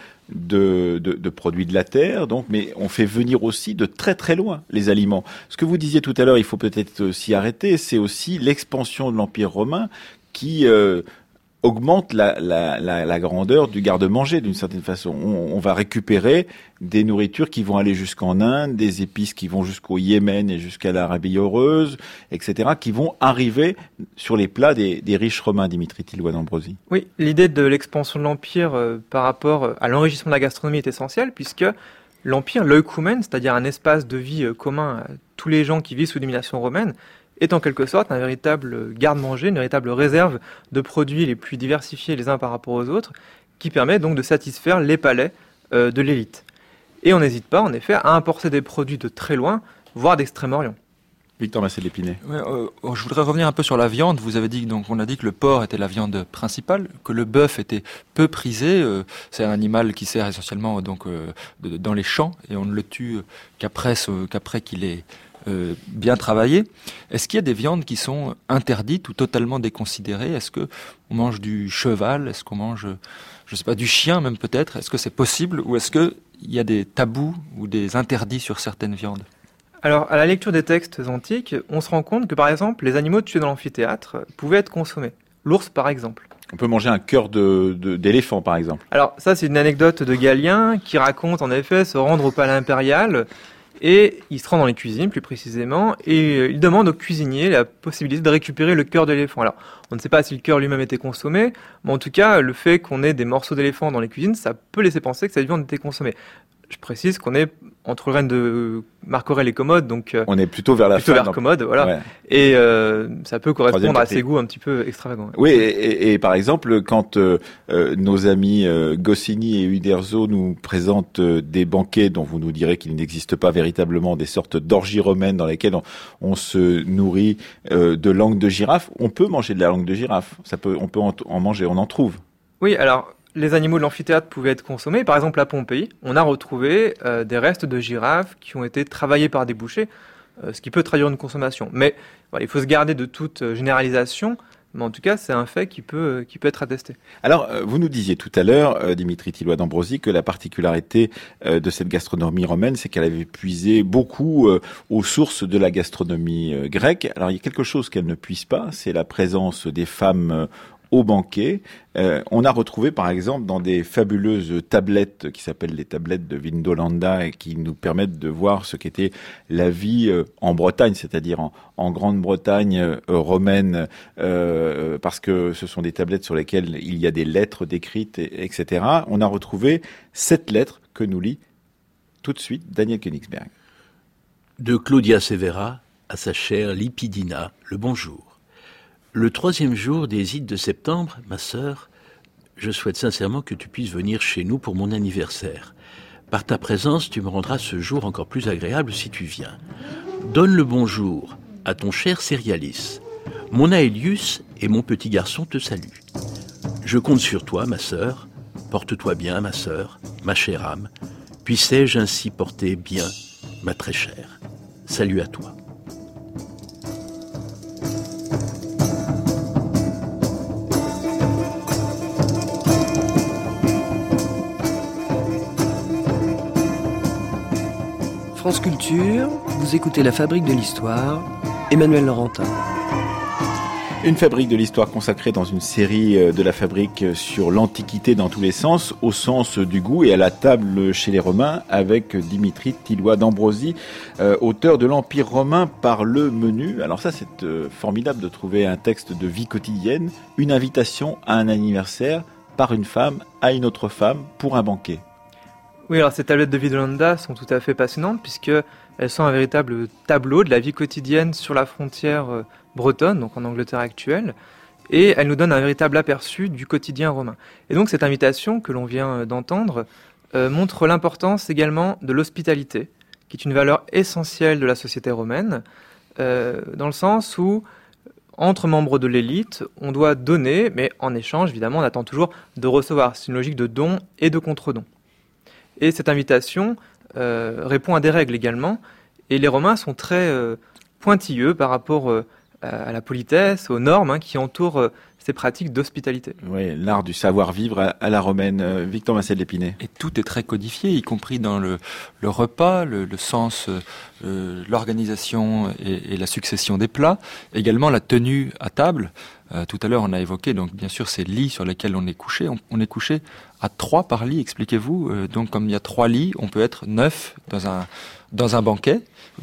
de produits de la terre, donc, mais on fait venir aussi de très très loin les aliments. Ce que vous disiez tout à l'heure, il faut peut-être s'y arrêter, c'est aussi l'expansion de l'Empire romain qui augmente la grandeur du garde-manger d'une certaine façon. On va récupérer des nourritures qui vont aller jusqu'en Inde, des épices qui vont jusqu'au Yémen et jusqu'à l'Arabie heureuse, etc., qui vont arriver sur les plats des riches romains, Dimitri Tilloy d'Ambrosie. Oui, l'idée de l'expansion de l'Empire par rapport à l'enrichissement de la gastronomie est essentielle, puisque l'Empire, l'oikoumène, c'est-à-dire un espace de vie commun à tous les gens qui vivent sous domination romaine, est en quelque sorte un véritable garde-manger, une véritable réserve de produits les plus diversifiés les uns par rapport aux autres, qui permet donc de satisfaire les palais de l'élite. Et on n'hésite pas, en effet, à importer des produits de très loin, voire d'Extrême-Orient. Victor Massel d'Épinay. Ouais, je voudrais revenir un peu sur la viande. Vous avez dit on a dit que le porc était la viande principale, que le bœuf était peu prisé. C'est un animal qui sert essentiellement dans les champs et on ne le tue qu'après qu'il ait bien travaillé. Est-ce qu'il y a des viandes qui sont interdites ou totalement déconsidérées? Est-ce que on mange du cheval? Est-ce qu'on mange, je sais pas, du chien même peut-être? Est-ce que c'est possible ou est-ce que il y a des tabous ou des interdits sur certaines viandes? Alors, à la lecture des textes antiques, on se rend compte que, par exemple, les animaux tués dans l'amphithéâtre pouvaient être consommés. L'ours, par exemple. On peut manger un cœur d'éléphant, par exemple. Alors, ça, c'est une anecdote de Galien qui raconte, en effet, se rendre au palais impérial. Et il se rend dans les cuisines, plus précisément, et il demande au cuisinier la possibilité de récupérer le cœur d'éléphant. Alors, on ne sait pas si le cœur lui-même était consommé, mais en tout cas, le fait qu'on ait des morceaux d'éléphant dans les cuisines, ça peut laisser penser que cette viande était consommée. Je précise qu'on est entre le règne de Marc Aurèle et Commode, donc on est plutôt vers la plutôt fin. vers Commode, voilà. Ouais. Et ça peut correspondre à quatrième. ses goûts un petit peu extravagants. Oui, et par exemple, quand nos amis Goscinny et Uderzo nous présentent des banquets dont vous nous direz qu'il n'existe pas véritablement, des sortes d'orgies romaines dans lesquelles on se nourrit de langue de girafe, on peut manger de la langue de girafe. On peut en manger, on en trouve. Oui, alors les animaux de l'amphithéâtre pouvaient être consommés. Par exemple, à Pompéi, on a retrouvé des restes de girafes qui ont été travaillés par des bouchers, ce qui peut traduire une consommation. Mais voilà, il faut se garder de toute généralisation. Mais en tout cas, c'est un fait qui peut être attesté. Alors, vous nous disiez tout à l'heure, Dimitri Tilloy d'Ambrosie, que la particularité de cette gastronomie romaine, c'est qu'elle avait puisé beaucoup aux sources de la gastronomie grecque. Alors, il y a quelque chose qu'elle ne puise pas, c'est la présence des femmes au banquet. On a retrouvé par exemple dans des fabuleuses tablettes qui s'appellent les tablettes de Vindolanda et qui nous permettent de voir ce qu'était la vie en Bretagne, c'est-à-dire en Grande-Bretagne romaine, parce que ce sont des tablettes sur lesquelles il y a des lettres décrites, etc. On a retrouvé 7 lettres que nous lit tout de suite Daniel Königsberg. De Claudia Severa à sa chère Lipidina, le bonjour. Le 3e jour des Ides de septembre, ma sœur, je souhaite sincèrement que tu puisses venir chez nous pour mon anniversaire. Par ta présence, tu me rendras ce jour encore plus agréable si tu viens. Donne le bonjour à ton cher Cérialis. Mon Aelius et mon petit garçon te saluent. Je compte sur toi, ma sœur. Porte-toi bien, ma sœur, ma chère âme. Puissais-je ainsi porter bien ma très chère. Salut à toi. France Culture, vous écoutez La Fabrique de l'Histoire, Emmanuel Laurentin. Une fabrique de l'histoire consacrée dans une série de la fabrique sur l'Antiquité dans tous les sens, au sens du goût et à la table chez les Romains avec Dimitri Tilloy d'Ambrosie, auteur de l'Empire romain par le menu. Alors ça, c'est formidable de trouver un texte de vie quotidienne, une invitation à un anniversaire par une femme à une autre femme pour un banquet. Oui, alors ces tablettes de Vindolanda sont tout à fait passionnantes puisqu'elles sont un véritable tableau de la vie quotidienne sur la frontière bretonne, donc en Angleterre actuelle, et elles nous donnent un véritable aperçu du quotidien romain. Et donc cette invitation que l'on vient d'entendre montre l'importance également de l'hospitalité, qui est une valeur essentielle de la société romaine, dans le sens où, entre membres de l'élite, on doit donner, mais en échange, évidemment, on attend toujours de recevoir. C'est une logique de don et de contre-don. Et cette invitation répond à des règles également. Et les Romains sont très pointilleux par rapport à la politesse, aux normes qui entourent ces pratiques d'hospitalité. Oui, l'art du savoir-vivre à la romaine. Victor Massel d'Épinay. Et tout est très codifié, y compris dans le repas, le sens, l'organisation et la succession des plats. Également la tenue à table. Tout à l'heure, on a évoqué, donc bien sûr, ces lits sur lesquels on est couché. On est couché à 3 par lit, expliquez-vous. Donc, comme il y a 3 lits, on peut être 9 dans un banquet.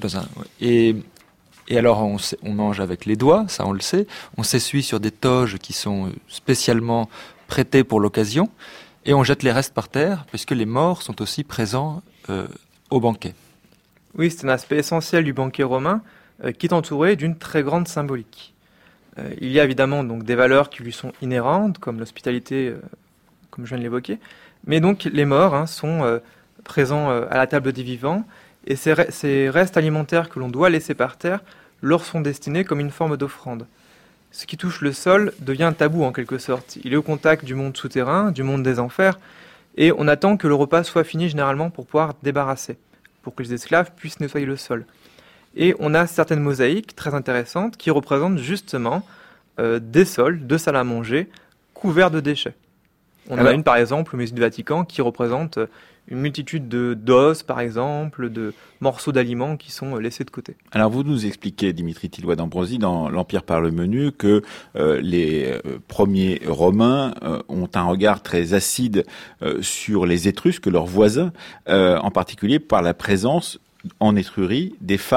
Et alors, on mange avec les doigts, ça on le sait. On s'essuie sur des toges qui sont spécialement prêtées pour l'occasion. Et on jette les restes par terre, puisque les morts sont aussi présents au banquet. Oui, c'est un aspect essentiel du banquet romain qui est entouré d'une très grande symbolique. Il y a évidemment donc des valeurs qui lui sont inhérentes, comme l'hospitalité, comme je viens de l'évoquer. Mais donc les morts sont présents à la table des vivants. Et ces restes alimentaires que l'on doit laisser par terre leur sont destinés comme une forme d'offrande. Ce qui touche le sol devient tabou en quelque sorte. Il est au contact du monde souterrain, du monde des enfers, et on attend que le repas soit fini généralement pour pouvoir débarrasser, pour que les esclaves puissent nettoyer le sol. Et on a certaines mosaïques très intéressantes qui représentent justement des sols de salles à manger couverts de déchets. On en a une par exemple au musée du Vatican qui représente une multitude d'os, par exemple, de morceaux d'aliments qui sont laissés de côté. Alors vous nous expliquez, Dimitri Tilloy d'Ambrosie, dans l'Empire par le menu, que les premiers Romains ont un regard très acide sur les Étrusques, leurs voisins, en particulier par la présence en Étrurie des femmes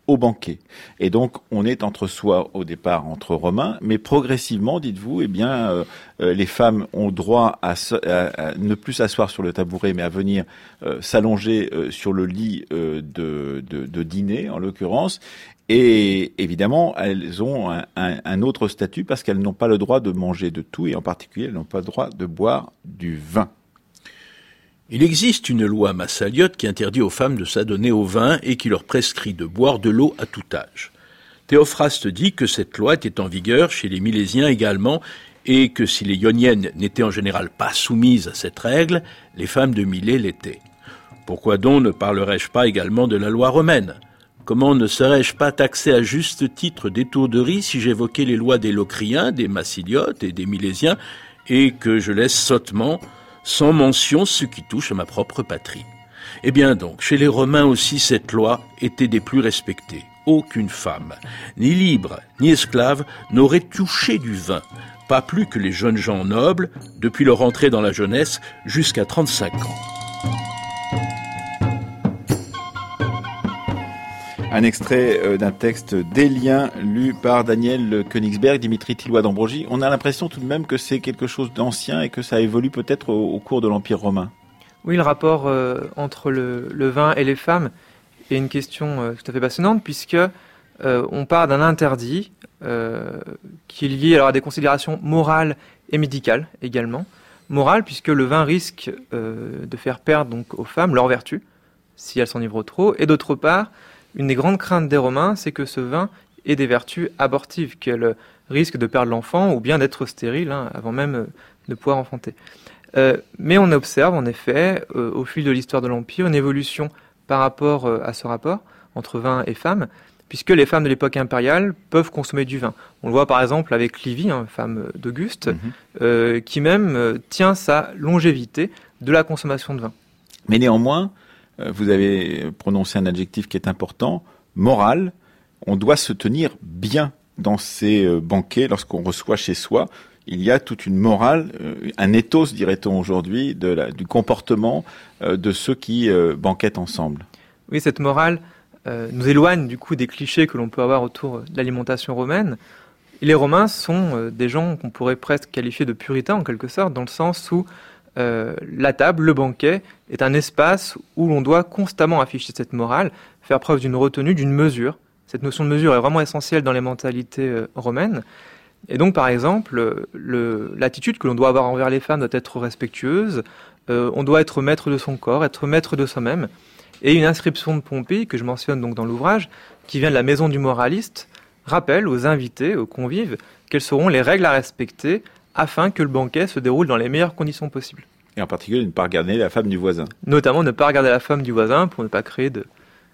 au banquet. Et donc, on est au départ entre Romains, mais progressivement, dites-vous, les femmes ont droit à ne plus s'asseoir sur le tabouret, mais à venir s'allonger sur le lit de dîner, en l'occurrence. Et évidemment, elles ont un autre statut parce qu'elles n'ont pas le droit de manger de tout, et en particulier, elles n'ont pas le droit de boire du vin. Il existe une loi massaliote qui interdit aux femmes de s'adonner au vin et qui leur prescrit de boire de l'eau à tout âge. Théophraste dit que cette loi était en vigueur chez les Milésiens également et que si les Ioniennes n'étaient en général pas soumises à cette règle, les femmes de Milet l'étaient. Pourquoi donc ne parlerais-je pas également de la loi romaine ? Comment ne serais-je pas taxé à juste titre d'étourderie si j'évoquais les lois des Locriens, des Massiliotes et des Milésiens et que je laisse sottement sans mention ce qui touche à ma propre patrie. Eh bien donc, chez les Romains aussi, cette loi était des plus respectées. Aucune femme, ni libre, ni esclave, n'aurait touché du vin, pas plus que les jeunes gens nobles, depuis leur entrée dans la jeunesse jusqu'à 35 ans. Un extrait d'un texte d'Élien lu par Daniel Königsberg, Dimitri Tilloy d'Ambrogi. On a l'impression tout de même que c'est quelque chose d'ancien et que ça évolue peut-être au cours de l'Empire romain. Oui, le rapport entre le vin et les femmes est une question tout à fait passionnante puisque on part d'un interdit qui est lié alors à des considérations morales et médicales également. Morale puisque le vin risque de faire perdre donc aux femmes leur vertu si elles s'enivrent trop, et d'autre part, une des grandes craintes des Romains, c'est que ce vin ait des vertus abortives, qu'elle risque de perdre l'enfant ou bien d'être stérile avant même de pouvoir enfanter. Mais on observe en effet, au fil de l'histoire de l'Empire, une évolution par rapport à ce rapport entre vin et femme, puisque les femmes de l'époque impériale peuvent consommer du vin. On le voit par exemple avec Livie, femme d'Auguste, qui même tient sa longévité de la consommation de vin. Mais néanmoins, vous avez prononcé un adjectif qui est important, moral. On doit se tenir bien dans ces banquets lorsqu'on reçoit chez soi. Il y a toute une morale, un ethos, dirait-on aujourd'hui, du comportement de ceux qui banquettent ensemble. Oui, cette morale nous éloigne du coup des clichés que l'on peut avoir autour de l'alimentation romaine. Et les Romains sont des gens qu'on pourrait presque qualifier de puritains en quelque sorte, dans le sens où la table, le banquet, est un espace où l'on doit constamment afficher cette morale, faire preuve d'une retenue, d'une mesure. Cette notion de mesure est vraiment essentielle dans les mentalités romaines. Et donc, par exemple, l'attitude que l'on doit avoir envers les femmes doit être respectueuse. On doit être maître de son corps, être maître de soi-même. Et une inscription de Pompée, que je mentionne donc dans l'ouvrage, qui vient de la maison du moraliste, rappelle aux invités, aux convives, quelles seront les règles à respecter afin que le banquet se déroule dans les meilleures conditions possibles. Et en particulier, ne pas regarder la femme du voisin. Notamment ne pas regarder la femme du voisin pour ne pas créer de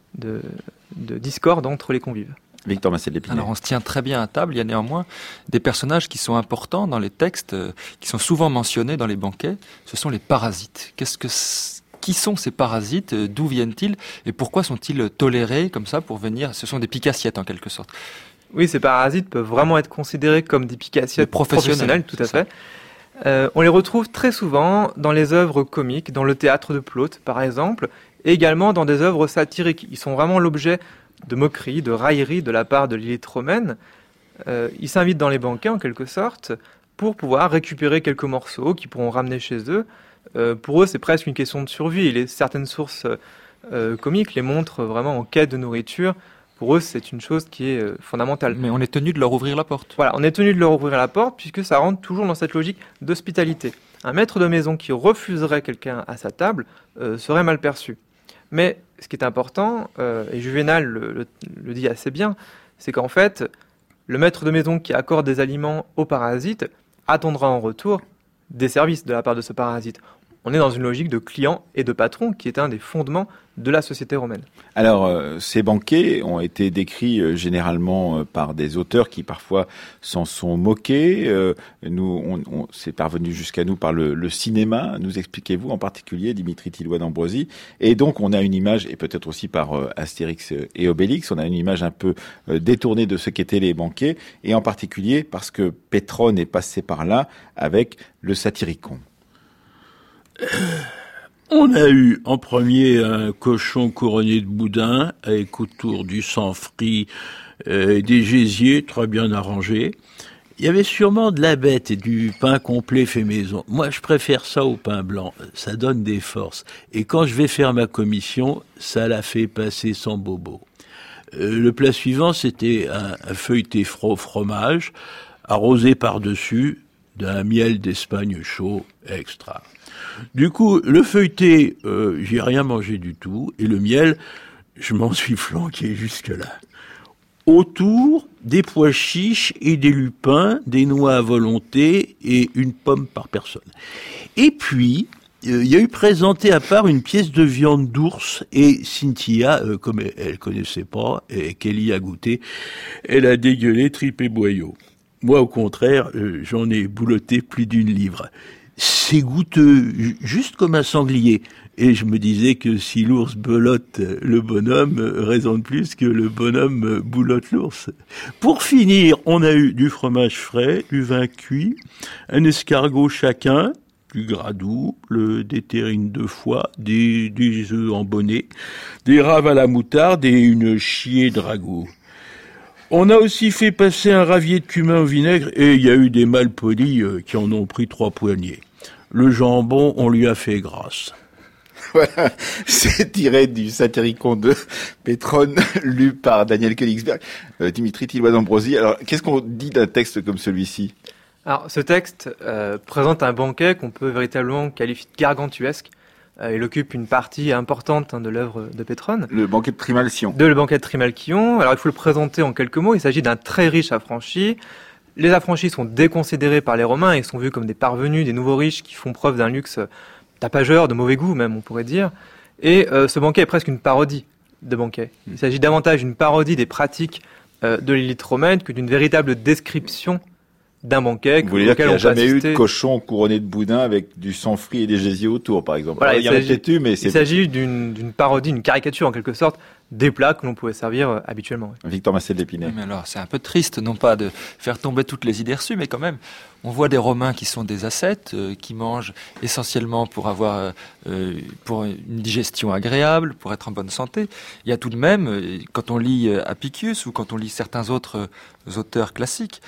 discorde entre les convives. Victor Massel-Lépinay. Alors on se tient très bien à table, il y a néanmoins des personnages qui sont importants dans les textes, qui sont souvent mentionnés dans les banquets, ce sont les parasites. Qui sont ces parasites ? D'où viennent-ils ? Et pourquoi sont-ils tolérés comme ça pour venir ? Ce sont des picassiettes en quelque sorte. Oui, ces parasites peuvent vraiment être considérés comme des picassiettes professionnelles, tout à fait. On les retrouve très souvent dans les œuvres comiques, dans le théâtre de Plaute par exemple, et également dans des œuvres satiriques. Ils sont vraiment l'objet de moqueries, de railleries de la part de l'élite romaine. Ils s'invitent dans les banquets en quelque sorte pour pouvoir récupérer quelques morceaux qu'ils pourront ramener chez eux. Pour eux, c'est presque une question de survie. Certaines sources comiques les montrent vraiment en quête de nourriture. Pour eux, c'est une chose qui est fondamentale. Mais on est tenu de leur ouvrir la porte. Voilà, on est tenu de leur ouvrir la porte puisque ça rentre toujours dans cette logique d'hospitalité. Un maître de maison qui refuserait quelqu'un à sa table serait mal perçu. Mais ce qui est important, et Juvénal le dit assez bien, c'est qu'en fait, le maître de maison qui accorde des aliments aux parasites attendra en retour des services de la part de ce parasite. On est dans une logique de client et de patron qui est un des fondements de la société romaine. Alors, ces banquets ont été décrits généralement par des auteurs qui parfois s'en sont moqués. C'est parvenu jusqu'à nous par le cinéma, nous expliquez-vous, en particulier Dimitri Tilloy d'Ambrosi. Et donc, on a une image, et peut-être aussi par Astérix et Obélix, on a une image un peu détournée de ce qu'étaient les banquets, et en particulier parce que Pétrone est passé par là avec le Satyricon. On a eu en premier un cochon couronné de boudin avec autour du sang frit et des gésiers très bien arrangés. Il y avait sûrement de la bête et du pain complet fait maison. Moi, je préfère ça au pain blanc. Ça donne des forces. Et quand je vais faire ma commission, ça la fait passer sans bobo. Le plat suivant, c'était un feuilleté fromage, arrosé par-dessus d'un miel d'Espagne chaud extra. Du coup, le feuilleté, j'ai rien mangé du tout. Et le miel, je m'en suis flanqué jusque-là. Autour, des pois chiches et des lupins, des noix à volonté et une pomme par personne. Et puis, il y a eu présenté à part une pièce de viande d'ours et Cynthia, comme elle connaissait pas et qu'elle y a goûté, elle a dégueulé tripes et boyaux. Moi, au contraire, j'en ai boulotté plus d'une livre. C'est goûteux, juste comme un sanglier. Et je me disais que si l'ours belote le bonhomme, raison de plus que le bonhomme boulotte l'ours. Pour finir, on a eu du fromage frais, du vin cuit, un escargot chacun, du gras double, des terrines de foie, des œufs en bonnet, des raves à la moutarde et une chiée de ragoût. On a aussi fait passer un ravier de cumin au vinaigre et il y a eu des malpolis qui en ont pris 3 poignées. Le jambon, on lui a fait grâce. Voilà, c'est tiré du Satyricon de Pétrone, lu par Daniel Königsberg, Dimitri Tilloy-d'Ambrosi. Alors, qu'est-ce qu'on dit d'un texte comme celui-ci ? Alors, ce texte présente un banquet qu'on peut véritablement qualifier de gargantuesque. Il occupe une partie importante de l'œuvre de Pétrone. Le banquet de Trimalcion. Le banquet de Trimalcion. Alors, il faut le présenter en quelques mots. Il s'agit d'un très riche affranchi. Les affranchis sont déconsidérés par les Romains et sont vus comme des parvenus, des nouveaux riches qui font preuve d'un luxe tapageur, de mauvais goût même, on pourrait dire. Et ce banquet est presque une parodie de banquet. Il s'agit davantage d'une parodie des pratiques de l'élite romaine que d'une véritable description d'un banquet. Vous voulez dire qu'il n'y a jamais eu de cochon couronné de boudin avec du sang frit et des gésiers autour, par exemple. Voilà, il y en a peut-être eu, mais il s'agit d'une parodie, une caricature en quelque sorte, des plats que l'on pouvait servir habituellement. Victor Massel d'Épinay. Oui, mais alors, c'est un peu triste, non pas de faire tomber toutes les idées reçues, mais quand même, on voit des Romains qui sont des ascètes, qui mangent essentiellement pour avoir pour une digestion agréable, pour être en bonne santé. Il y a tout de même, quand on lit Apicius ou quand on lit certains autres auteurs classiques,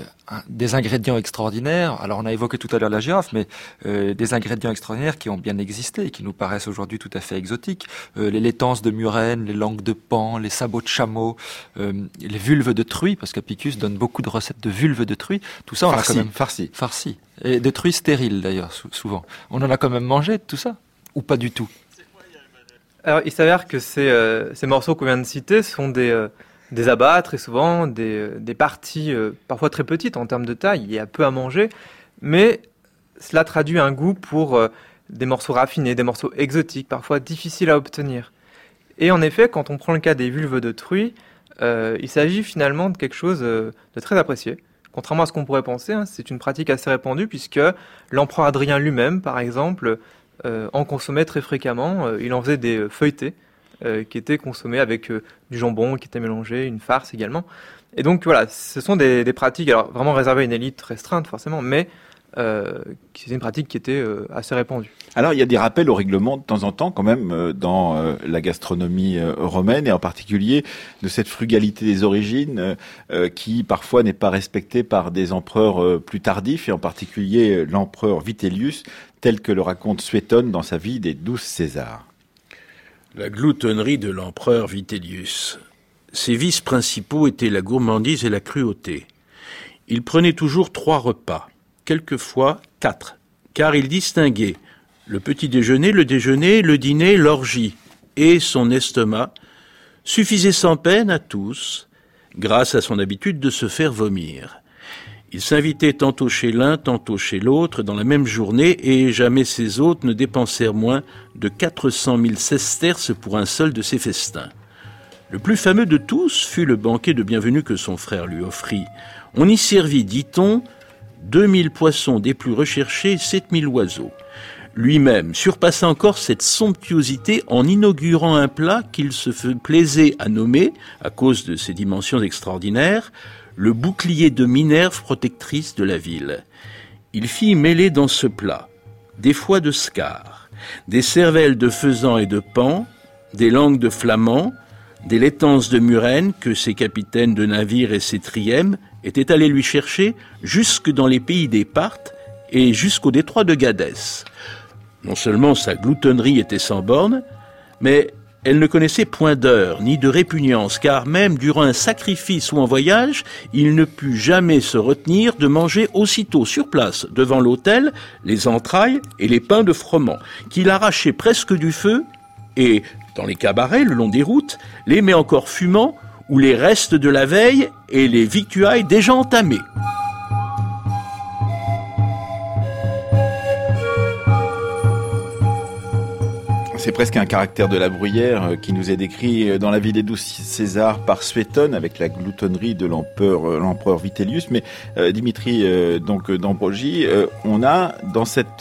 des ingrédients extraordinaires. Alors, on a évoqué tout à l'heure la girafe, mais des ingrédients extraordinaires qui ont bien existé et qui nous paraissent aujourd'hui tout à fait exotiques. Les laitances de murène, les langues de paon, les sabots de chameau, les vulves de truie, parce qu'Apicius donne beaucoup de recettes de vulves de truie. Tout ça, on a quand même farci. Et de truie stérile, d'ailleurs, souvent. On en a quand même mangé de tout ça, ou pas du tout? Alors, il s'avère que ces morceaux qu'on vient de citer sont des abats, très souvent, des parties parfois très petites en termes de taille. Il y a peu à manger, mais cela traduit un goût pour des morceaux raffinés, des morceaux exotiques, parfois difficiles à obtenir. Et en effet, quand on prend le cas des vulves de truie, il s'agit finalement de quelque chose de très apprécié. Contrairement à ce qu'on pourrait penser, c'est une pratique assez répandue puisque l'empereur Adrien lui-même, par exemple, en consommait très fréquemment. Il en faisait des feuilletés qui étaient consommés avec du jambon qui était mélangé, une farce également. Et donc voilà, ce sont des pratiques alors vraiment réservées à une élite restreinte forcément, mais c'est une pratique qui était assez répandue. Alors, il y a des rappels au règlement de temps en temps, quand même, dans la gastronomie romaine, et en particulier de cette frugalité des origines, qui parfois n'est pas respectée par des empereurs plus tardifs, et en particulier l'empereur Vitellius, tel que le raconte Suétone dans sa vie des 12 Césars. La gloutonnerie de l'empereur Vitellius. Ses vices principaux étaient la gourmandise et la cruauté. Il prenait toujours 3 repas. Quelquefois 4, car il distinguait le petit déjeuner, le déjeuner, le dîner, l'orgie, et son estomac suffisait sans peine à tous, grâce à son habitude de se faire vomir. Il s'invitait tantôt chez l'un, tantôt chez l'autre, dans la même journée, et jamais ses hôtes ne dépensèrent moins de 400 000 sesterces pour un seul de ses festins. Le plus fameux de tous fut le banquet de bienvenue que son frère lui offrit. On y servit, dit-on, 2000 poissons des plus recherchés et 7000 oiseaux. Lui-même surpassa encore cette somptuosité en inaugurant un plat qu'il se plaisait à nommer, à cause de ses dimensions extraordinaires, le bouclier de Minerve protectrice de la ville. Il fit mêler dans ce plat des foies de Scar, des cervelles de faisan et de paon, des langues de flamand, des laitances de murène que ses capitaines de navires et ses trièmes étaient allés lui chercher jusque dans les pays des Parthes et jusqu'au détroit de Gadès. Non seulement sa gloutonnerie était sans borne, mais elle ne connaissait point d'heure ni de répugnance, car même durant un sacrifice ou en voyage, il ne put jamais se retenir de manger aussitôt sur place, devant l'autel, les entrailles et les pains de froment, qu'il arrachait presque du feu, et, dans les cabarets, le long des routes, les mets encore fumants, ou les restes de la veille et les victuailles déjà entamées. C'est presque un caractère de la bruyère qui nous est décrit dans La vie des 12 Césars par Suétone avec la gloutonnerie de l'empereur Vitellius. Mais Dimitri d'Ambrogi, on a dans cette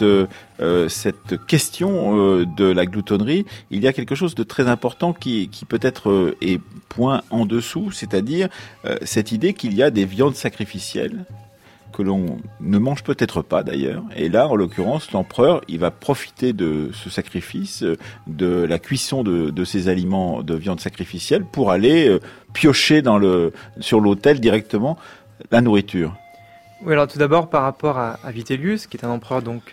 question de la gloutonnerie, il y a quelque chose de très important qui peut-être est point en dessous, c'est-à-dire cette idée qu'il y a des viandes sacrificielles que l'on ne mange peut-être pas d'ailleurs. Et là, en l'occurrence, l'empereur, il va profiter de ce sacrifice, de la cuisson de ces aliments de viande sacrificielle pour aller piocher sur l'autel directement la nourriture. Oui, alors tout d'abord par rapport à Vitellius, qui est un empereur donc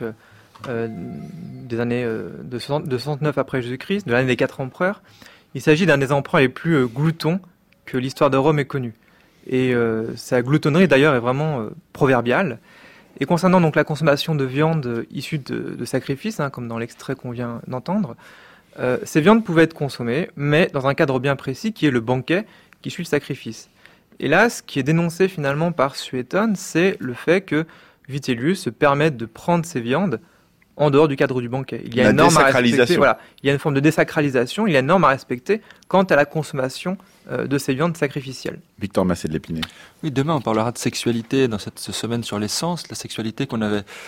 des années de 69 après Jésus-Christ, de l'année des 4 empereurs. Il s'agit d'un des empereurs les plus gloutons que l'histoire de Rome ait connu. Et sa gloutonnerie d'ailleurs est vraiment proverbiale. Et concernant donc la consommation de viande issue de sacrifices, comme dans l'extrait qu'on vient d'entendre, ces viandes pouvaient être consommées, mais dans un cadre bien précis qui est le banquet qui suit le sacrifice. Et là, ce qui est dénoncé finalement par Suétone, c'est le fait que Vitellius se permette de prendre ces viandes en dehors du cadre du banquet. Il y a une norme à respecter. Voilà, il y a une forme de désacralisation, il y a une norme à respecter quant à la consommation de ces viandes sacrificielles. Victor Massé de l'Épinay. Oui, demain on parlera de sexualité dans cette semaine sur les sens, la sexualité qu'on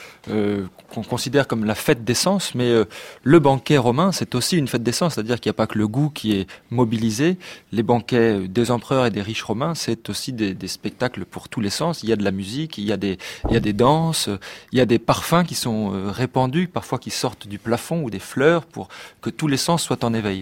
considère comme la fête des sens, mais le banquet romain c'est aussi une fête des sens, c'est-à-dire qu'il n'y a pas que le goût qui est mobilisé. Les banquets des empereurs et des riches romains c'est aussi des spectacles pour tous les sens. Il y a de la musique, il y a des danses, il y a des parfums qui sont répandus, parfois qui sortent du plafond ou des fleurs pour que tous les sens soient en éveil.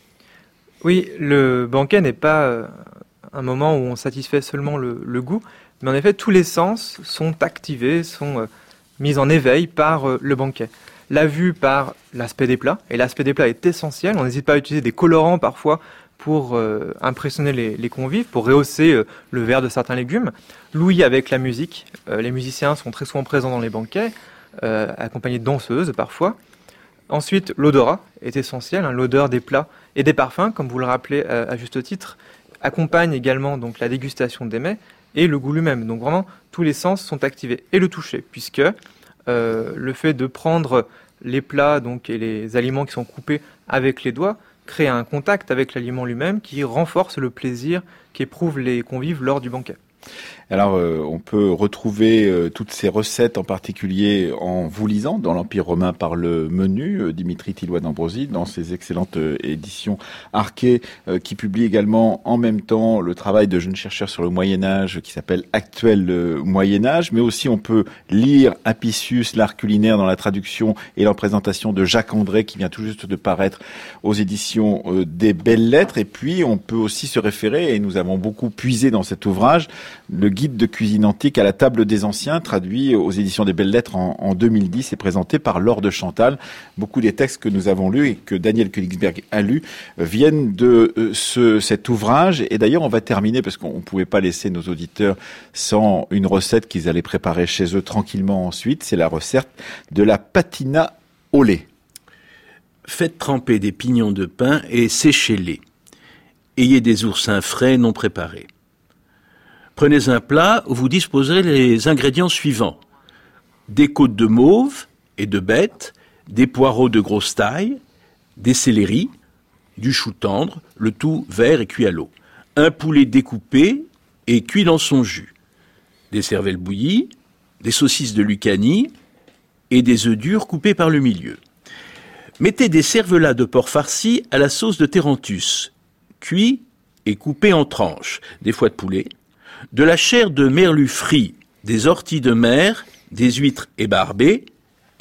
Oui, le banquet n'est pas un moment où on satisfait seulement le goût, mais en effet, tous les sens sont activés, sont mis en éveil par le banquet. La vue par l'aspect des plats, et l'aspect des plats est essentiel. On n'hésite pas à utiliser des colorants parfois pour impressionner les convives, pour rehausser le vert de certains légumes. L'ouïe avec la musique. Les musiciens sont très souvent présents dans les banquets, accompagnés de danseuses parfois. Ensuite, l'odorat est essentiel, l'odeur des plats et des parfums, comme vous le rappelez à juste titre, accompagne également donc la dégustation des mets et le goût lui-même. Donc vraiment, tous les sens sont activés. Et le toucher, puisque le fait de prendre les plats donc, et les aliments qui sont coupés avec les doigts crée un contact avec l'aliment lui-même qui renforce le plaisir qu'éprouvent les convives lors du banquet. Alors, on peut retrouver toutes ces recettes, en particulier en vous lisant dans l'Empire romain par le menu, Dimitri Tilloy d'Ambrosi, dans ses excellentes éditions Arquet, qui publie également en même temps le travail de jeunes chercheurs sur le Moyen-Âge qui s'appelle Actuel Moyen-Âge, mais aussi on peut lire Apicius, l'art culinaire dans la traduction et la présentation de Jacques André qui vient tout juste de paraître aux éditions des Belles Lettres, et puis on peut aussi se référer, et nous avons beaucoup puisé dans cet ouvrage, le guide de cuisine antique à la table des anciens, traduit aux éditions des Belles Lettres en 2010 et présenté par Laure de Chantal. Beaucoup des textes que nous avons lus et que Daniel Königsberg a lus viennent de cet ouvrage. Et d'ailleurs, on va terminer, parce qu'on ne pouvait pas laisser nos auditeurs sans une recette qu'ils allaient préparer chez eux tranquillement ensuite. C'est la recette de la patina au lait. Faites tremper des pignons de pain et séchez-les. Ayez des oursins frais non préparés. Prenez un plat où vous disposerez les ingrédients suivants. Des côtes de mauve et de bête, des poireaux de grosse taille, des céleris, du chou tendre, le tout vert et cuit à l'eau. Un poulet découpé et cuit dans son jus. Des cervelles bouillies, des saucisses de Lucanie et des œufs durs coupés par le milieu. Mettez des cervelas de porc farcis à la sauce de Térentus, cuits et coupés en tranches, des foies de poulet, de la chair de merlu frit, des orties de mer, des huîtres ébarbées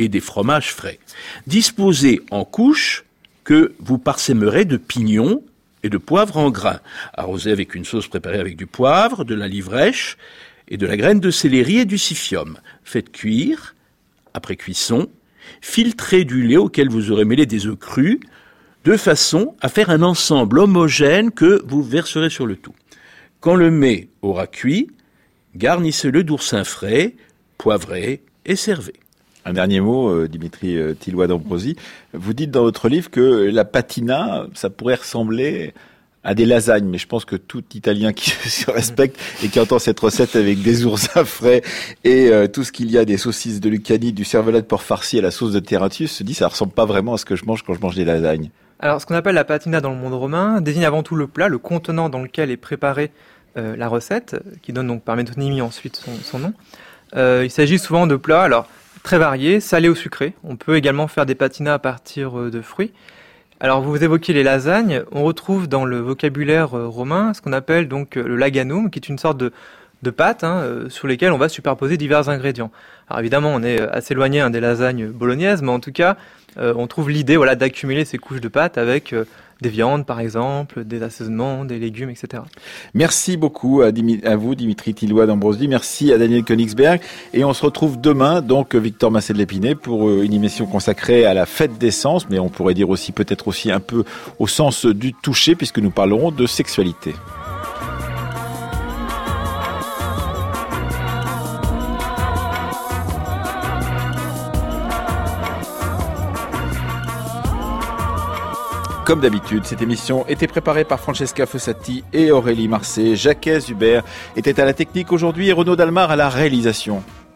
et des fromages frais. Disposez en couches que vous parsèmerez de pignons et de poivre en grains, arrosé avec une sauce préparée avec du poivre, de la livrèche et de la graine de céleri et du psyllium. Faites cuire, après cuisson, filtrez du lait auquel vous aurez mêlé des œufs crus, de façon à faire un ensemble homogène que vous verserez sur le tout. Quand le mets aura cuit, garnissez-le d'oursins frais, poivrés et servez. Un dernier mot, Dimitri Tilloy d'Ambrosi. Vous dites dans votre livre que la patina, ça pourrait ressembler à des lasagnes, mais je pense que tout Italien qui se respecte et qui entend cette recette avec des oursins frais et tout ce qu'il y a, des saucisses de Lucanie, du cervelas de porc farci à la sauce de terratius, se dit ça ressemble pas vraiment à ce que je mange quand je mange des lasagnes. Alors, ce qu'on appelle la patina dans le monde romain désigne avant tout le plat, le contenant dans lequel est préparée la recette, qui donne donc par métonymie ensuite son nom. Il s'agit souvent de plats très variés, salés ou sucrés. On peut également faire des patinas à partir de fruits. Alors, vous évoquiez les lasagnes. On retrouve dans le vocabulaire romain ce qu'on appelle donc le laganum, qui est une sorte de pâte sur lesquelles on va superposer divers ingrédients. Alors évidemment, on est assez éloigné des lasagnes bolognaises, mais en tout cas, on trouve l'idée d'accumuler ces couches de pâte avec des viandes, par exemple, des assaisonnements, des légumes, etc. Merci beaucoup à vous, Dimitri Tilloy d'Ambrosi. Merci à Daniel Königsberg. Et on se retrouve demain, donc, Victor Massé de l'Épinay, pour une émission consacrée à la fête des sens, mais on pourrait dire aussi, peut-être aussi un peu au sens du toucher, puisque nous parlerons de sexualité. Comme d'habitude, cette émission était préparée par Francesca Fossati et Aurélie Marcet. Jacques Hubert était à la technique aujourd'hui et Renaud Dalmar à la réalisation.